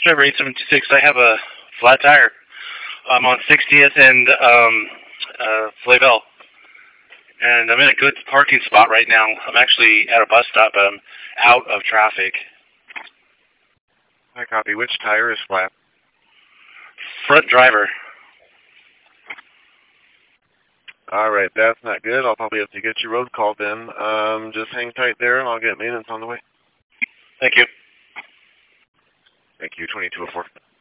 driver 8726. I have a flat tire. I'm on 60th and Flavel. And I'm in a good parking spot right now. I'm actually at a bus stop, but I'm out of traffic. I copy. Which tire is flat? Front driver. All right, that's not good. I'll probably have to get your road call then. Just hang tight there, and I'll get maintenance on the way. Thank you. Thank you, 2204.